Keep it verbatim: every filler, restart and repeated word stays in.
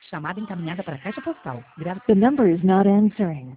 Chamada encaminhada para a caixa postal. Gra- The number is not answering.